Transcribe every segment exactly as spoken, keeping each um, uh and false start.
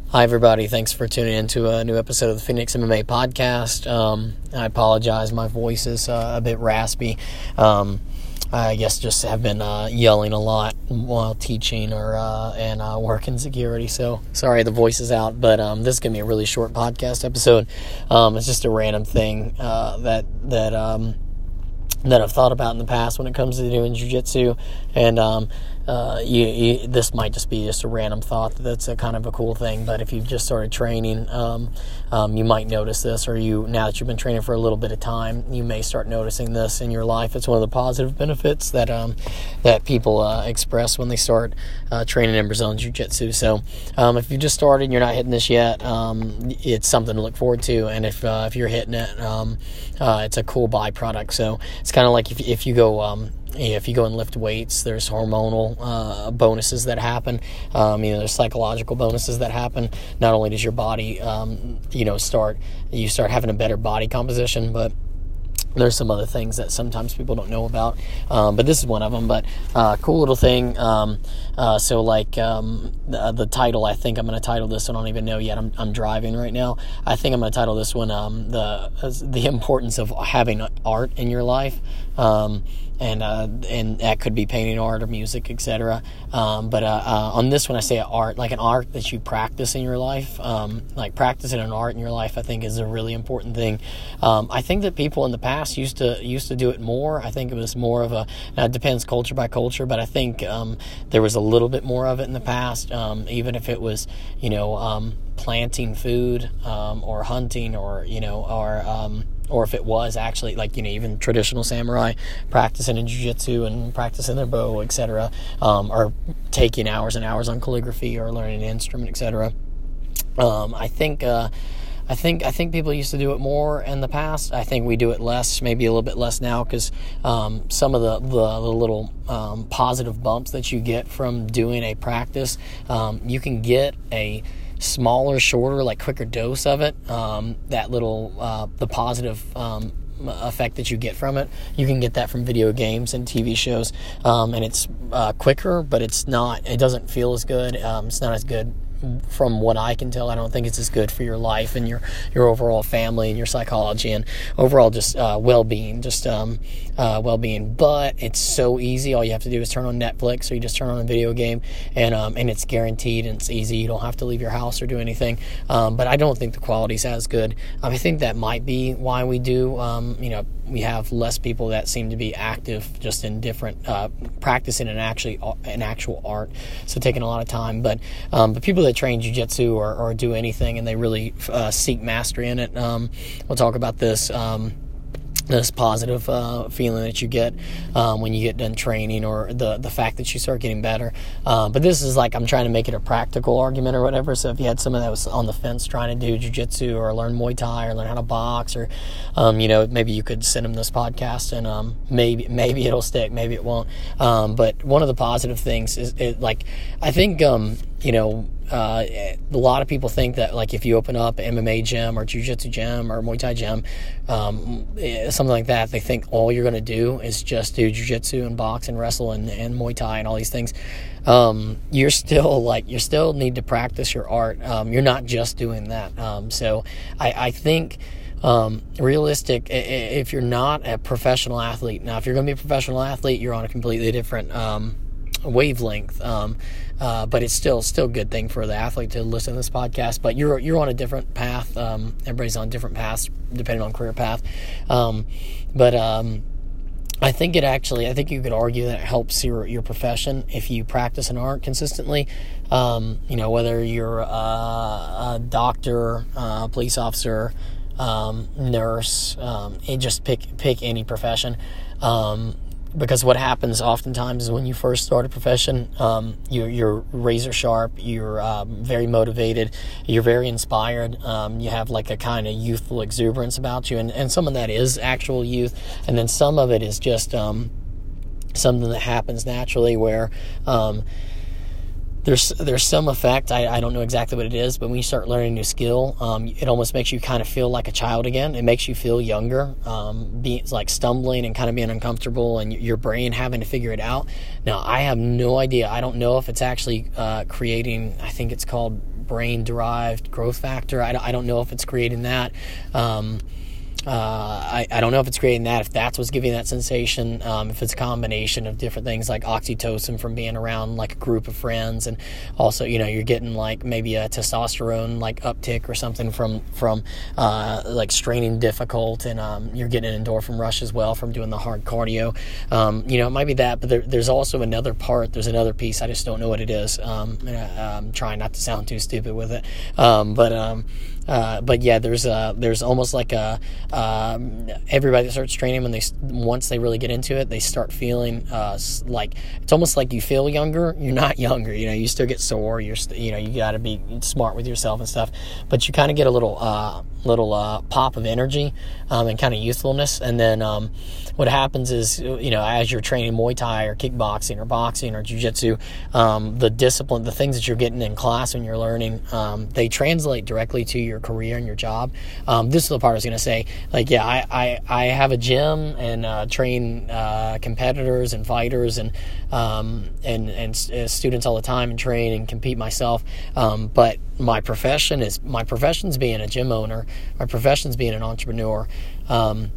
Hi, everybody. Thanks for tuning in to a new episode of the Phoenix M M A podcast. Um, I apologize. My voice is uh, a bit raspy. Um, I guess just have been uh, yelling a lot while teaching or uh, and uh, working security. So sorry the voice is out, but um, this is going to be a really short podcast episode. Um, it's just a random thing uh, that that um, that I've thought about in the past when it comes to doing jiu-jitsu. And um, uh, you, you, this might just be just a random thought that's a kind of a cool thing, but if you've just started training, um, um, you might notice this, or you now that you've been training for a little bit of time, you may start noticing this in your life. It's one of the positive benefits that um, that people uh, express when they start uh, training in Brazilian Jiu-Jitsu. So um, if you just started and you're not hitting this yet, um, it's something to look forward to, and if uh, if you're hitting it, um, uh, it's a cool byproduct. So it's kind of like if, if you go... Um, If you go and lift weights, there's hormonal uh, bonuses that happen. Um, you know, there's psychological bonuses that happen. Not only does your body, um, you know, start you start having a better body composition, but there's some other things that sometimes people don't know about. Um, but this is one of them. But uh, cool little thing. Um, uh, so like um, the, the title, I think I'm going to title this one. I don't even know yet. I'm, I'm driving right now. I think I'm going to title this one um, the the importance of having art in your life. Um, and uh, and that could be painting art or music, et cetera. Um, but uh, uh, on this one, I say art, like an art that you practice in your life. Um, like practicing an art in your life, I think, is a really important thing. Um, I think that people in the past used to used to do it more. I think it was more of a. Now it depends culture by culture, but I think um, there was a little bit more of it in the past. Um, even if it was, you know, um, planting food um, or hunting, or you know, or um, or if it was actually like, you know, even traditional samurai practicing in jiu-jitsu and practicing their bow, et cetera, um, or taking hours and hours on calligraphy or learning an instrument, et cetera. Um, I think, uh, I think, I think people used to do it more in the past. I think we do it less, maybe a little bit less now, because um, some of the, the, the little um, positive bumps that you get from doing a practice, um, you can get a smaller, shorter, like quicker dose of it. Um, that little, uh, the positive um, effect that you get from it, you can get that from video games and T V shows. Um, and it's uh, quicker, but it's not, it doesn't feel as good. Um, it's not as good. From what I can tell, I don't think it's as good for your life and your, your overall family and your psychology and overall just uh, well-being, just um, uh, well-being. But it's so easy. All you have to do is turn on Netflix, or you just turn on a video game, and um, and it's guaranteed and it's easy. You don't have to leave your house or do anything. Um, but I don't think the quality's as good. Um, I think that might be why we do. Um, you know, we have less people that seem to be active, just in different uh, practicing an actually an actual art. So taking a lot of time, but um, but people that train jiu-jitsu or, or do anything and they really uh, seek mastery in it. Um, we'll talk about this. Um, this positive uh, feeling that you get um, when you get done training, or the the fact that you start getting better. Uh, but this is like, I'm trying to make it a practical argument or whatever. So if you had someone that was on the fence trying to do jiu-jitsu or learn Muay Thai or learn how to box, or um, you know, maybe you could send them this podcast, and um, maybe maybe it'll stick, maybe it won't. Um, but one of the positive things is, it, like, I think um, you know, uh, a lot of people think that, like, if you open up an M M A gym or jiu-jitsu gym or Muay Thai gym, um, something like that, they think all you're going to do is just do jiu-jitsu and box and wrestle and, and Muay Thai and all these things. Um, you're still, like, you still need to practice your art. Um, you're not just doing that. Um, so I, I think... Um, realistic, if you're not a professional athlete, now if you're going to be a professional athlete, you're on a completely different um, wavelength, um, uh, but it's still still a good thing for the athlete to listen to this podcast. But you're you're on a different path. Um, everybody's on different paths depending on career path. Um, but um, I think it actually, I think you could argue that it helps your your profession if you practice an art consistently. Um, you know, whether you're a, a doctor, a police officer, Um, nurse, um, and just pick pick any profession, um, because what happens oftentimes is when you first start a profession, um, you're, you're razor sharp, you're um, very motivated, you're very inspired, um, you have like a kind of youthful exuberance about you, and, and some of that is actual youth, and then some of it is just um, something that happens naturally where um, there's there's some effect. I, I don't know exactly what it is, but when you start learning a new skill, um, it almost makes you kind of feel like a child again. It makes you feel younger, um, being like stumbling and kind of being uncomfortable, and your brain having to figure it out. Now, I have no idea. I don't know if it's actually uh, creating. I think it's called brain-derived growth factor. I, I don't know if it's creating that. Um, Uh, I, I don't know if it's creating that, if that's what's giving that sensation, um, if it's a combination of different things like oxytocin from being around like a group of friends, and also, you know, you're getting like maybe a testosterone like uptick or something from, from uh, like straining difficult, and um, you're getting an endorphin rush as well from doing the hard cardio. Um, you know, it might be that, but there, there's also another part, there's another piece, I just don't know what it is. Um, and I, I'm trying not to sound too stupid with it. Um, but, um, Uh, but yeah, there's uh, there's almost like a um, everybody that starts training, when they once they really get into it, they start feeling uh, like it's almost like you feel younger. You're not younger, you know. You still get sore. You're st- you know you got to be smart with yourself and stuff. But you kind of get a little uh, little uh, pop of energy um, and kind of youthfulness. And then um, what happens is, you know, as you're training Muay Thai or kickboxing or boxing or jiu-jitsu, um, the discipline, the things that you're getting in class when you're learning, um, they translate directly to your career and your job. Um, this is the part I was going to say. Like, yeah, I, I, I have a gym and uh, train uh, competitors and fighters and um, and and uh, students all the time, and train and compete myself. Um, but my profession is my profession's being a gym owner. My profession's being an entrepreneur. Um,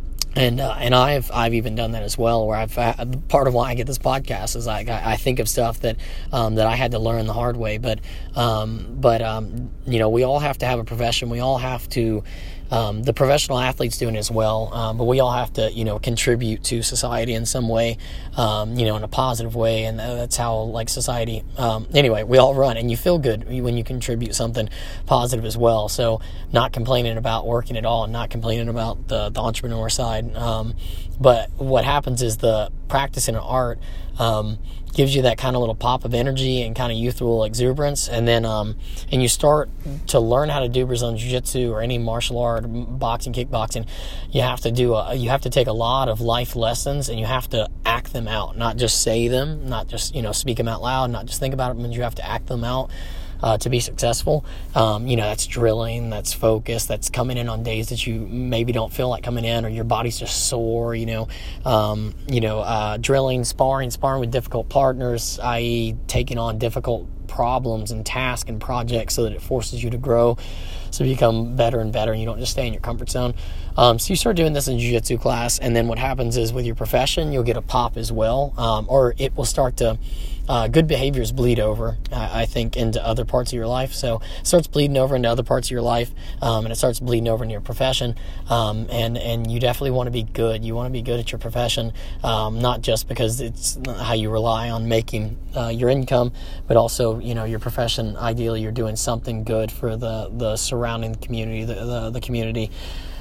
And uh, and I've I've even done that as well. Where I've uh, part of why I get this podcast is like I, I think of stuff that um, that I had to learn the hard way. But um, but um, you know, we all have to have a profession. We all have to. Um, the professional athletes doing it as well, um, but we all have to, you know, contribute to society in some way, um, you know, in a positive way, and that's how, like, society, um, anyway, we all run, and you feel good when you contribute something positive as well. So not complaining about working at all, and not complaining about the, the entrepreneur side, um, but what happens is the practice in an art um, gives you that kind of little pop of energy and kind of youthful exuberance, and then um, and you start to learn how to do Brazilian Jiu-Jitsu or any martial art, boxing, kickboxing. You have to do a, you have to take a lot of life lessons, and you have to act them out, not just say them, not just, you know, speak them out loud, not just think about them, and you have to act them out. Uh, to be successful. Um, you know, that's drilling, that's focus, that's coming in on days that you maybe don't feel like coming in, or your body's just sore, you know, um, you know, uh, drilling, sparring, sparring with difficult partners, that is taking on difficult problems and tasks and projects so that it forces you to grow, so you become better and better, and you don't just stay in your comfort zone. Um, so you start doing this in jiu-jitsu class, and then what happens is with your profession, you'll get a pop as well, um, or it will start to Uh, good behaviors bleed over, uh, I think, into other parts of your life. So it starts bleeding over into other parts of your life, um, and it starts bleeding over into your profession. Um, and, and you definitely want to be good. You want to be good at your profession, um, not just because it's how you rely on making uh, your income, but also, you know, your profession, ideally you're doing something good for the, the surrounding community, the, the, the community.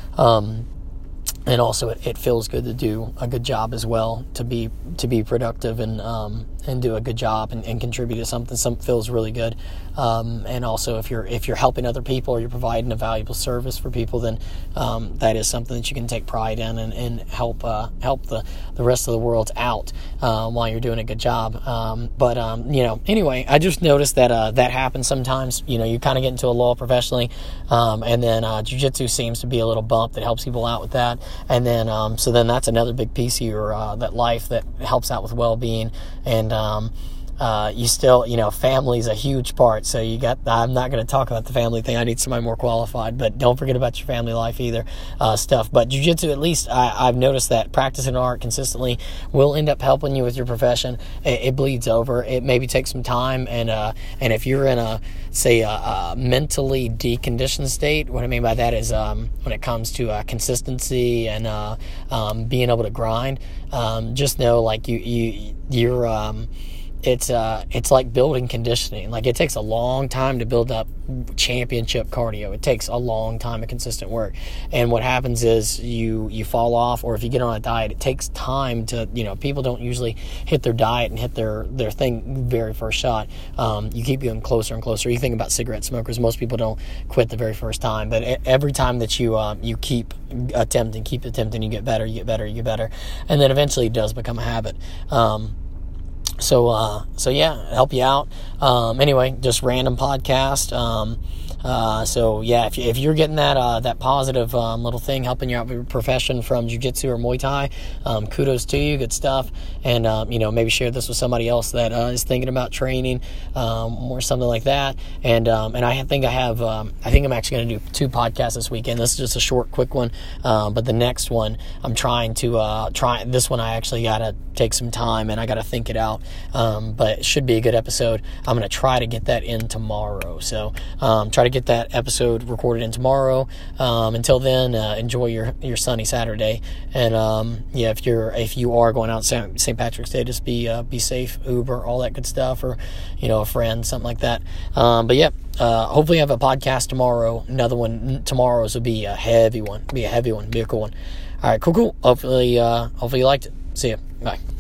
Um, And also, it, it feels good to do a good job as well, to be to be productive and um, and do a good job and, and contribute to something. Something feels really good. Um, and also, if you're if you're helping other people, or you're providing a valuable service for people, then um, that is something that you can take pride in, and, and help uh, help the, the rest of the world out uh, while you're doing a good job. Um, but um, you know, anyway, I just noticed that uh, that happens sometimes. You know, you kind of get into a lull professionally, um, and then uh, jiu-jitsu seems to be a little bump that helps people out with that. And then, um, so then that's another big piece of your, uh, that life that helps out with well-being. And, um, uh, you still, you know, family's a huge part. So you got, I'm not going to talk about the family thing. I need somebody more qualified, but don't forget about your family life either, uh, stuff. But jiu-jitsu, at least I, I've noticed that practicing art consistently will end up helping you with your profession. It, it bleeds over. It maybe takes some time. And, uh, and if you're in a, say, a, a mentally deconditioned state, what I mean by that is, um, when it comes to, uh, consistency and, uh, um, being able to grind, um, just know, like, you, you, you're, um, It's uh, it's like building conditioning. Like, it takes a long time to build up championship cardio. It takes a long time of consistent work. And what happens is you you fall off, or if you get on a diet, it takes time to, you know, people don't usually hit their diet and hit their, their thing very first shot. Um, you keep getting closer and closer. You think about cigarette smokers. Most people don't quit the very first time. But every time that you um, you keep attempting, keep attempting, you get better, you get better, you get better. And then eventually it does become a habit. Um So, uh, so yeah, help you out. Um, anyway, just random podcast. Um, uh, so yeah, if, you, if you're getting that, uh, that positive, um, little thing helping you out with your profession from jiu-jitsu or Muay Thai, um, kudos to you. Good stuff. And, um, you know, maybe share this with somebody else that, uh, is thinking about training, um, or something like that. And, um, and I think I have, um, I think I'm actually going to do two podcasts this weekend. This is just a short, quick one. Um, but the next one I'm trying to, uh, try this one. I actually got to take some time and I got to think it out. Um, but it should be a good episode. I'm going to try to get that in tomorrow. So, um, try to get that episode recorded in tomorrow. Um, until then, uh, enjoy your, your sunny Saturday. And, um, yeah, if you're, if you are going out Saint Patrick's Day, just be, uh, be safe, Uber, all that good stuff, or, you know, a friend, something like that. Um, but yeah, uh, hopefully I have a podcast tomorrow. Another one tomorrow's will be a heavy one, be a heavy one, be a cool one. All right, cool, cool. Hopefully, uh, hopefully you liked it. See ya. Bye.